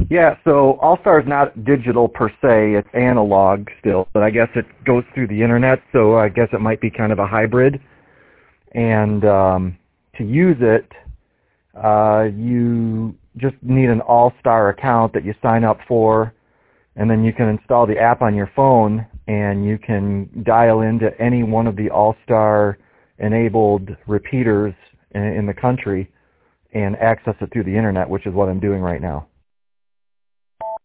Yeah, so All-Star is not digital per se. It's analog still, but I guess it goes through the internet, so I guess it might be kind of a hybrid. And to use it, you just need an All-Star account that you sign up for, and then you can install the app on your phone, and you can dial into any one of the All-Star enabled repeaters in the country and access it through the internet, which is what I'm doing right now.